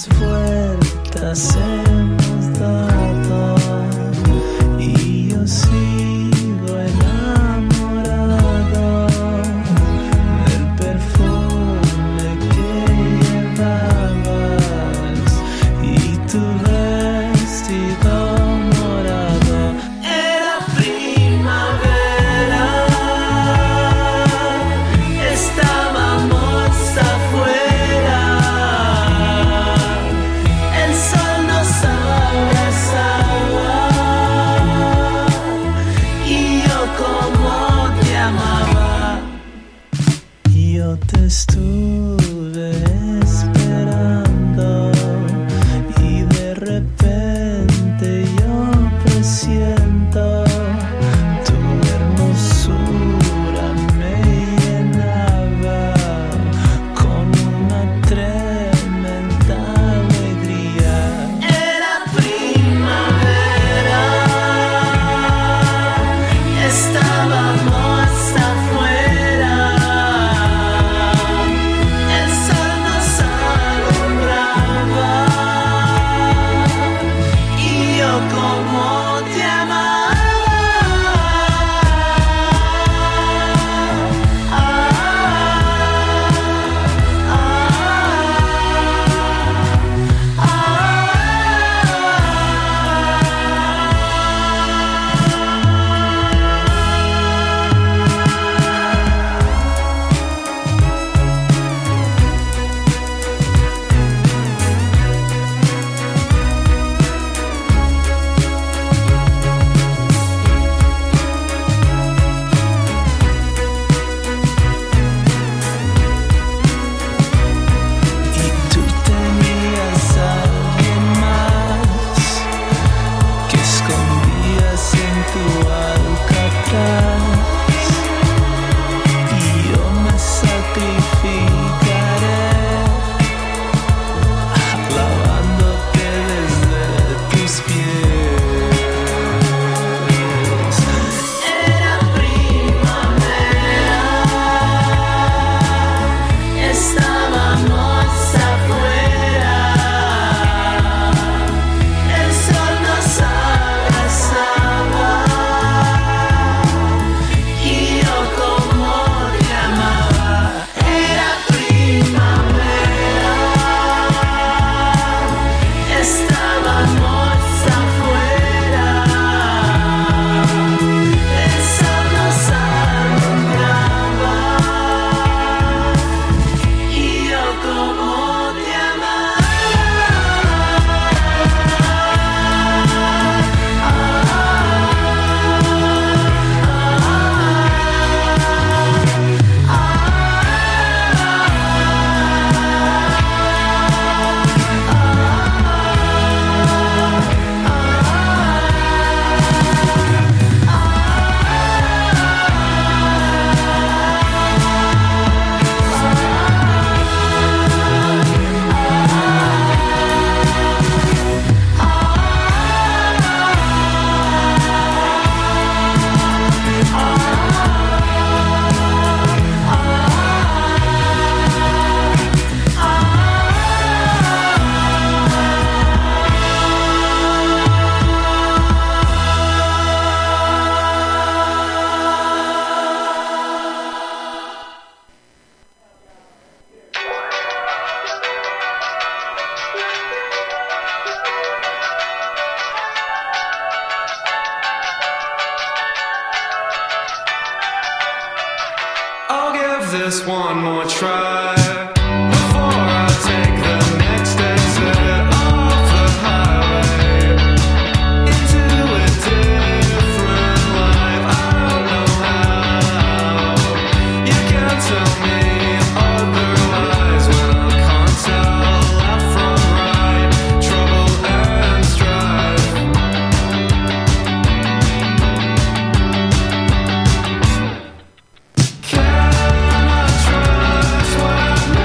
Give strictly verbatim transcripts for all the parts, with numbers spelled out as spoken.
vueltas hemos dado y yo sigo enamorado del perfume que llevabas y tu vestido morado. Era primavera, estábamos afuera, el sol nos abrazaba y yo como te amaba. Yo te estuve esperando y de repente yo presiento tu hermosura me llenaba con una tremenda alegría. Era primavera, estábamos afuera, el sol nos alumbraba y yo como te amaba. Ah, ah, ah, ah. Y tú tenías a alguien más que escondías en tu alcatraz y yo me sacrificaré lavándote desde tus pies. Era primavera, estábamos afuera, el sol nos abrazaba y yo como te amaba. Era primavera, estábamos afuera, el sol nos alumbraba y yo como te amaba. I'll give this one more try before I take the next exit off the highway into a different life. I don't know how you can tell me otherwise when I can't tell left from right, trouble and strife. Can I trust when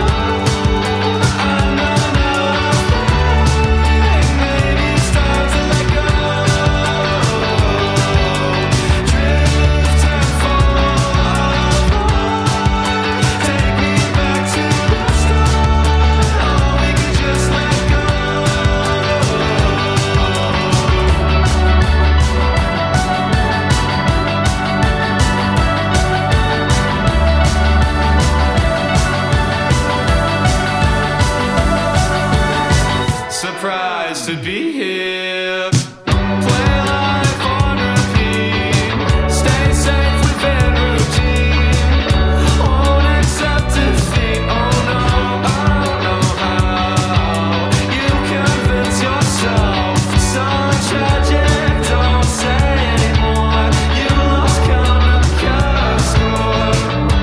just to be here. Play life on repeat. Stay safe within routine. Won't accept defeat. Oh no, I don't know how. You convince yourself. So tragic, don't say anymore. You lost count of your score.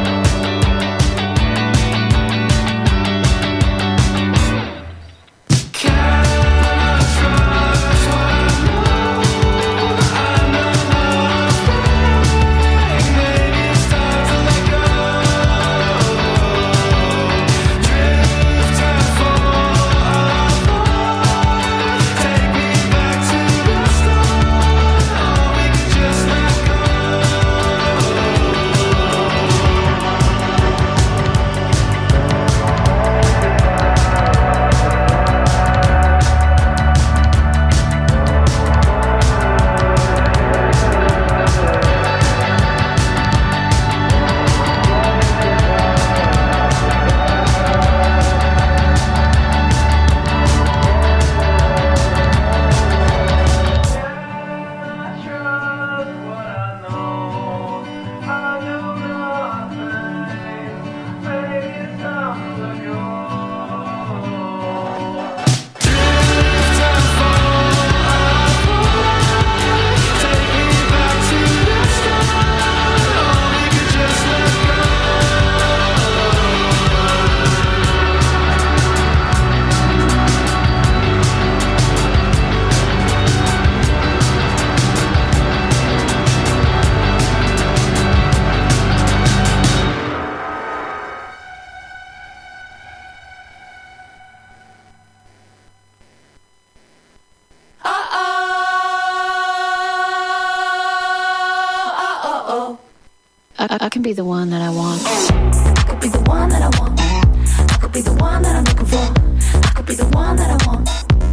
I, I can be the one that I want. I could be the one that I want. I could be the one that I'm looking for. I could be the one that I want.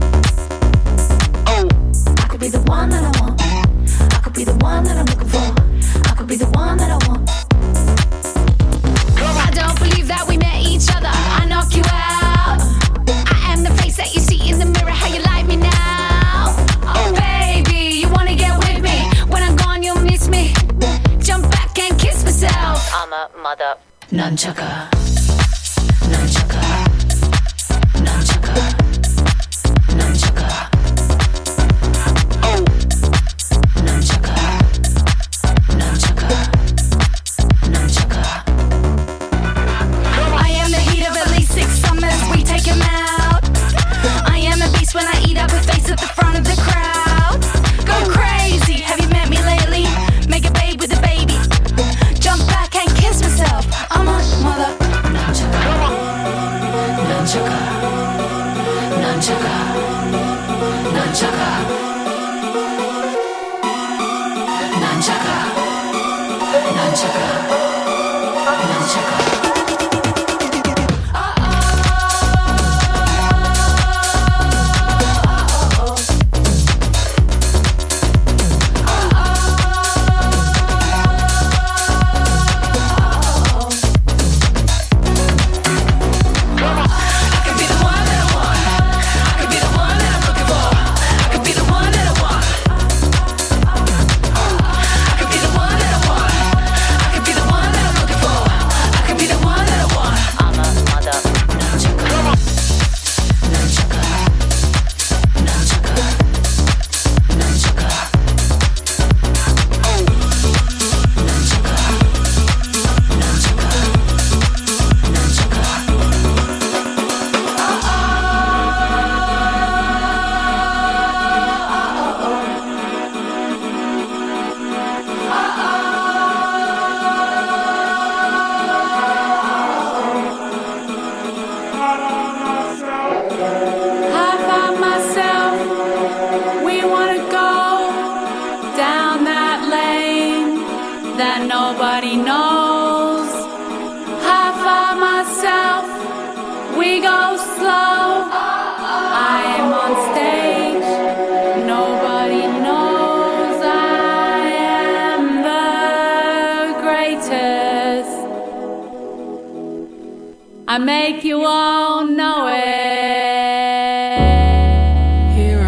I could be the one that I want. I could be the one that I'm looking for. I could be the one that I want. I don't believe that we met each other. I knock you out. I am the face that you see in the mirror. How you like me now? Oh baby, you wanna get with me? When I'm gone, you'll miss me. Jump back and kiss myself. I'm a mother. Nunchaka. Nunchaka. Nunchaka. Nunchaka. Oh. Nunchaka. Nunchaka. Nunchaka. I am the heat of at least six summers. We take him out. I am a beast when I eat up a face at the front of the crowd. Go crazy. Have you met me lately? Make a babe with a baby. Jump back and kiss myself. I'm a mother. Nunchaka. Nunchaka. Nunchaka. Nunchaka. Nunchaka. Nunchaka. Nunchaka. I make you all know it. Here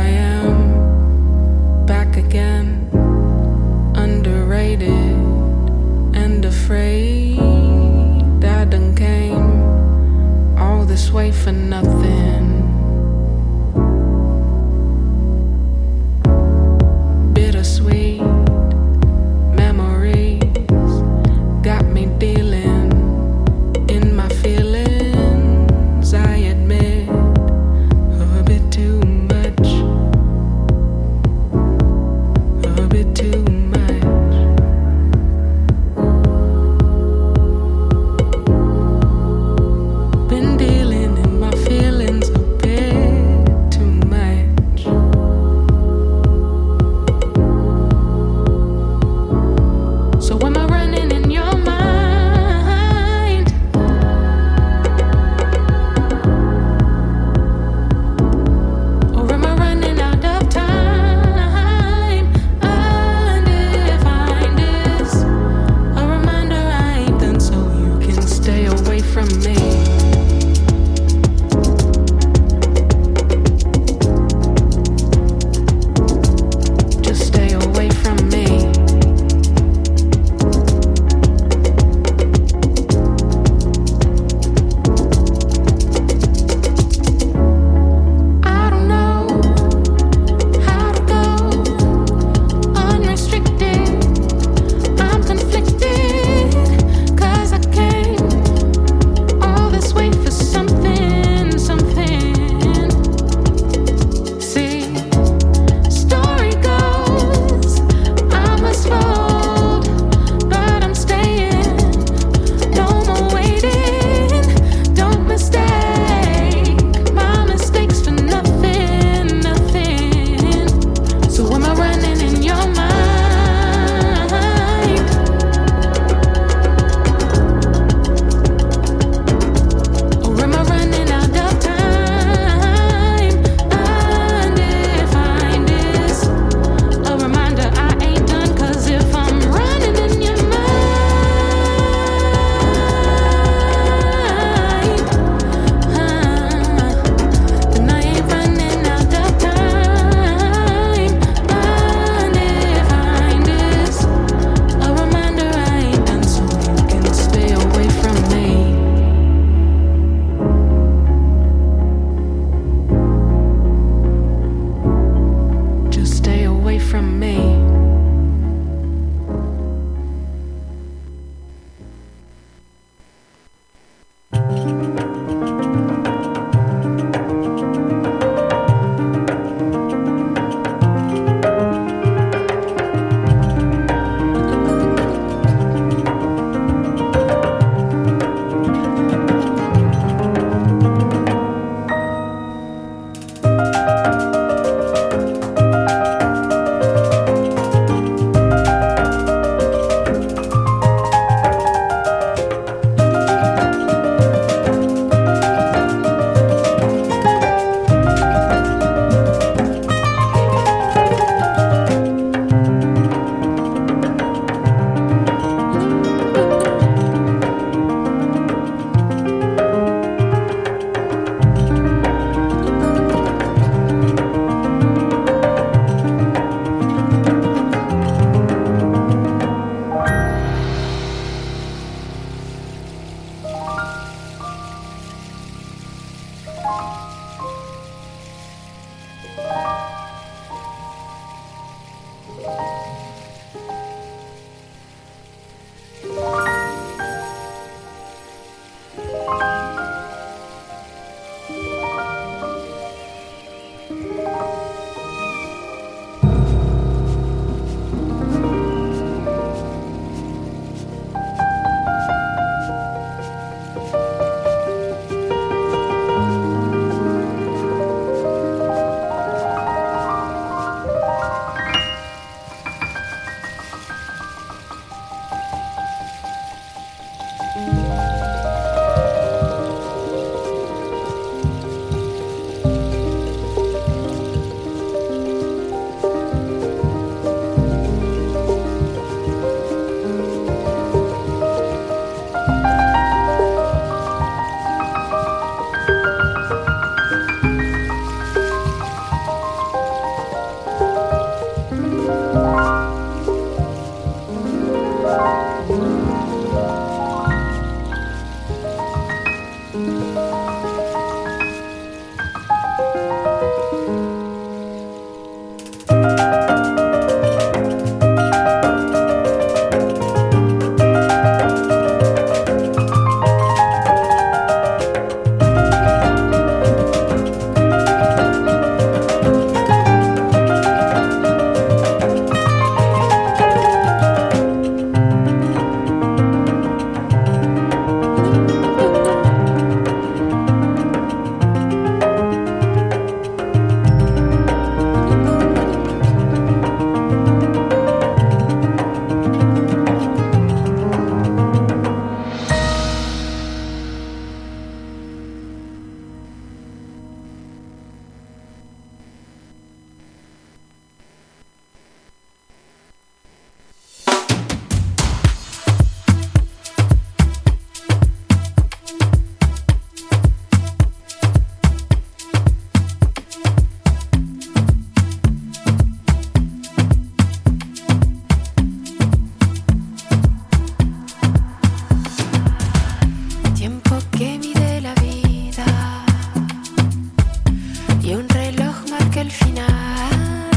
for nothing. Bittersweet memories got me dealing in my feelings. I admit a bit too much, a bit too much. Been dealing in my feelings a bit too much. So am I running in your mind? Or am I running out of time? Undefined is a reminder I ain't done, so you can stay away from me. Just stay away from me. I don't know how to go unrestricted. I'm conflicted, 'cause I came all this way for something, something. See, story goes, I must fold, but I'm staying. No more waiting. Don't mistake my mistakes for nothing, nothing. So am I running in your mind? Or am I running out of time? Undefined is a reminder I ain't done, 'cause if I'm running in your mind, then I ain't running out of time. Undefined is a reminder I ain't done, so you can stay away from me. Just stay away from me. el final.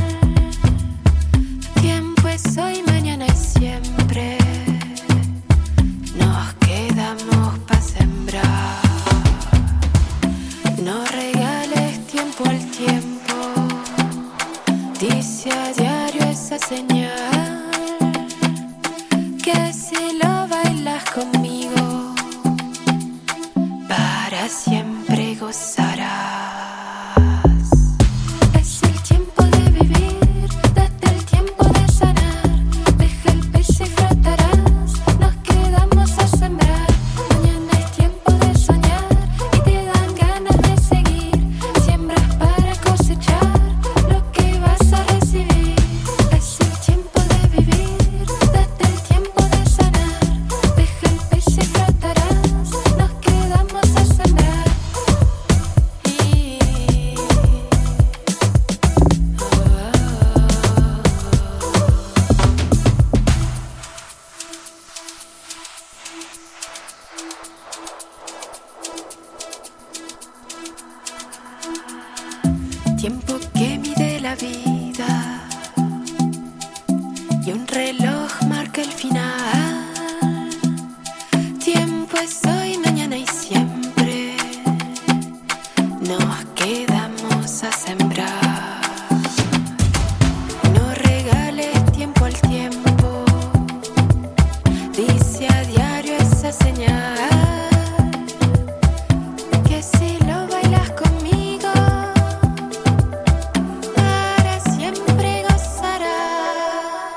Tiempo es hoy, mañana y siempre. Nos quedamos pa' sembrar. No regales tiempo al tiempo. Dice a diario esa señal. Que si lo bailas conmigo, para siempre gozarás. Es el tiempo de vivir, date el tiempo de sanar. Deja el piso y flotarás. Nos quedamos a sembrar. Mañana es tiempo de soñar y te dan ganas de seguir. Siembras para cosechar lo que vas a recibir. Es el tiempo de vivir, date el tiempo de sanar. Deja el piso y flotarás. Nos quedamos a sembrar. Y... Tiempo que mide la vida y un reloj marca el final. Tiempo es hoy, mañana y siempre. Nos quedamos a sembrar. No regales tiempo al tiempo. Dice a diario esa señal. Que si lo bailas conmigo, para siempre gozarás.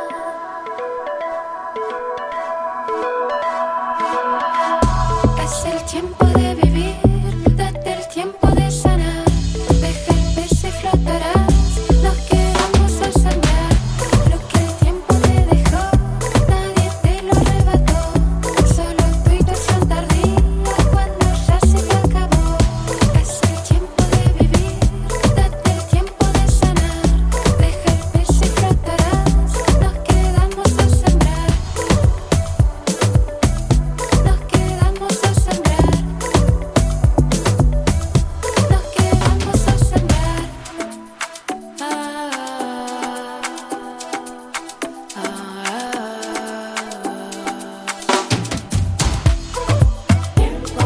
Es el tiempo de vivir, date el tiempo de sanar. Deja el peso y flotarás. Nos quedamos a sembrar. Lo que el tiempo te dejó, nadie te lo arrebató. Solo tu intuición tardía cuando ya se te acabó. Es el tiempo de vivir, date el tiempo de sanar. Deja el peso y flotarás. Nos quedamos a sembrar. Nos quedamos a sembrar. Nos quedamos a sembrar. Ah, ah, Tiempo,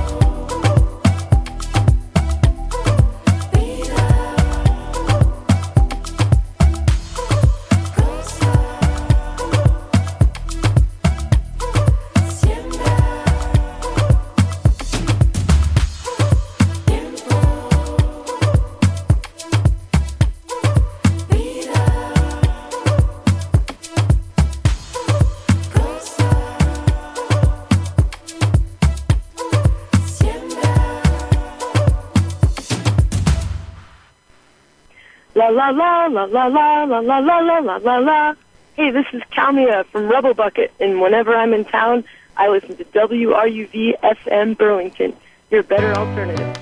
vida, cosa, siembra. Tiempo, vida, cosa, siembra. La la la la la la la la la la la la la. Hey, this is Kalmia from Rebel Bucket, and whenever I'm in town, I listen to W R U V F M Burlington, your better alternative.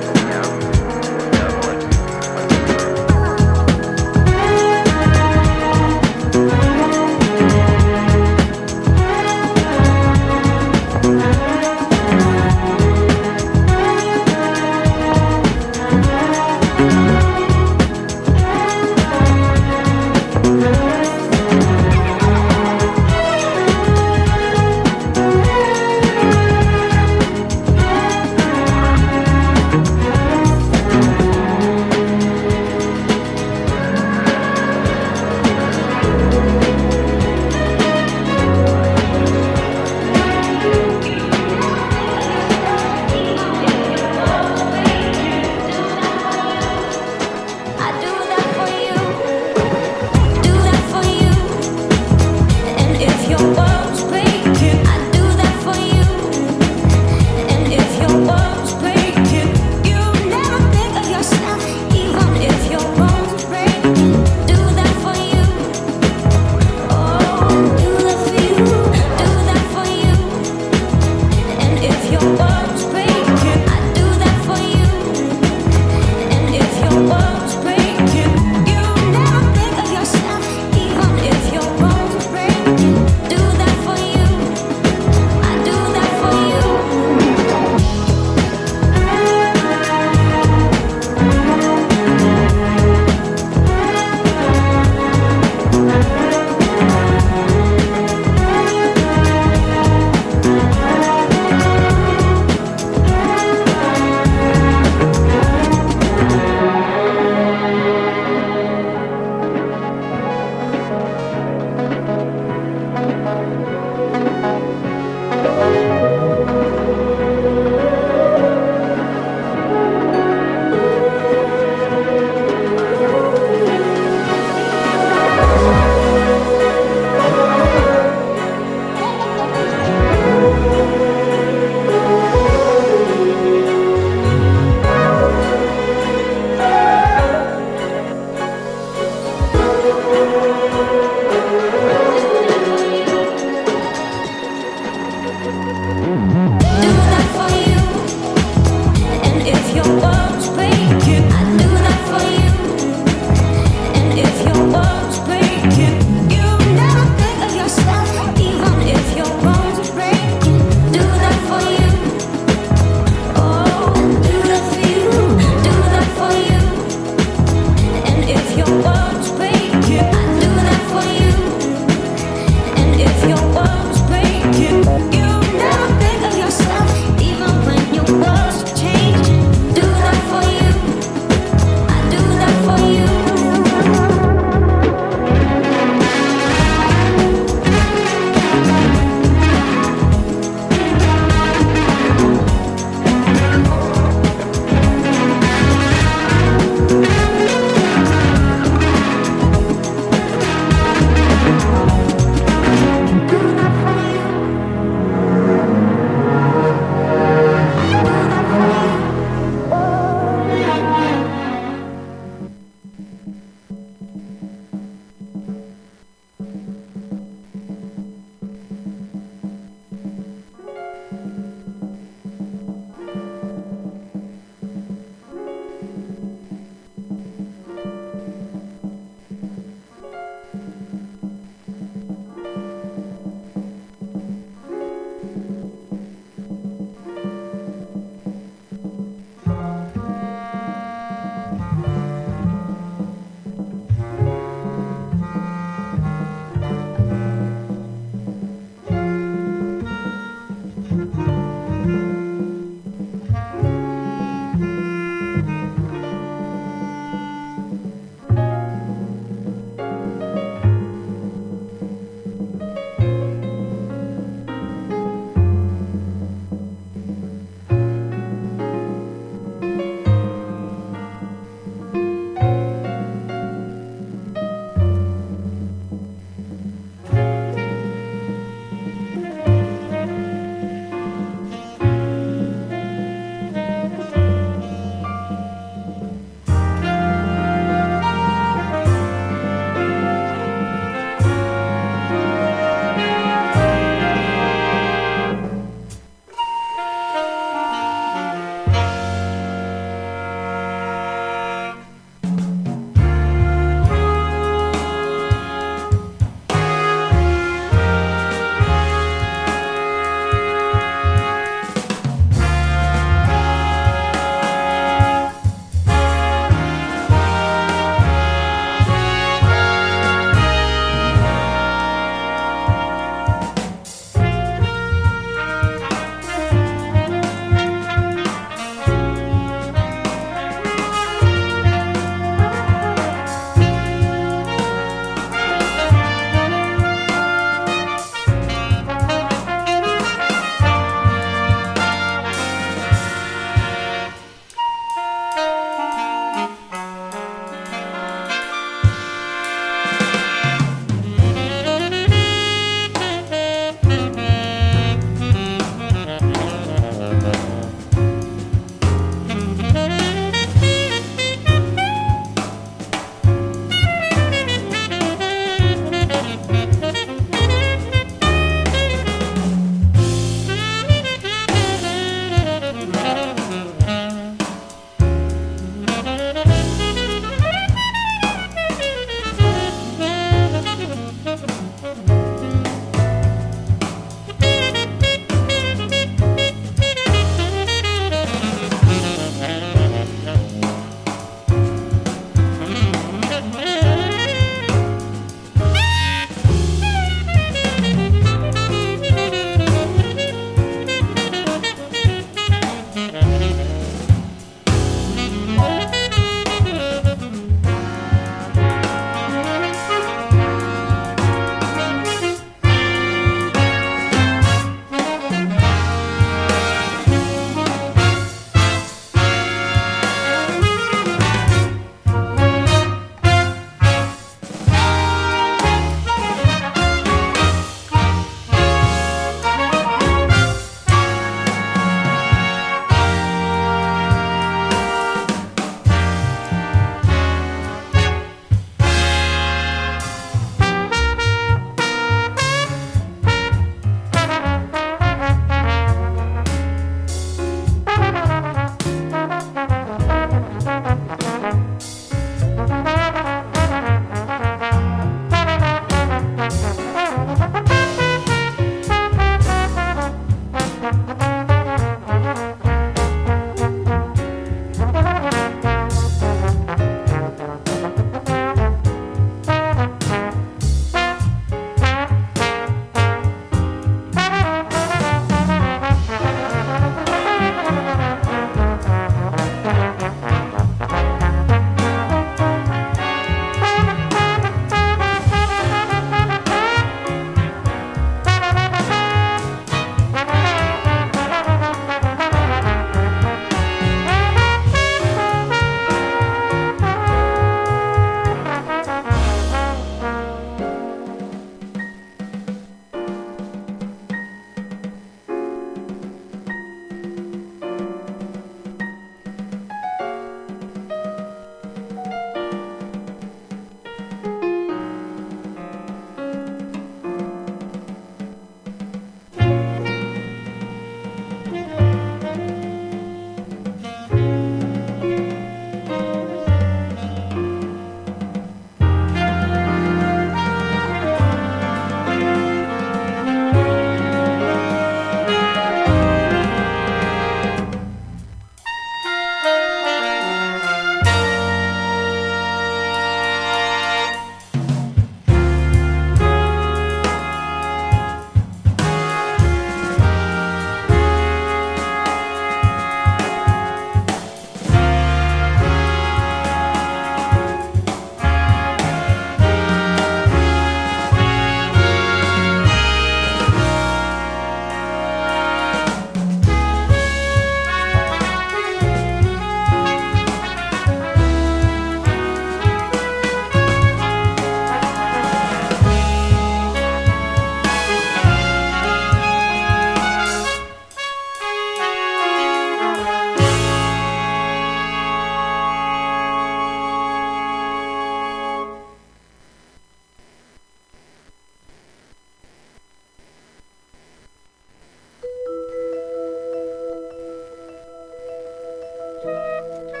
Thank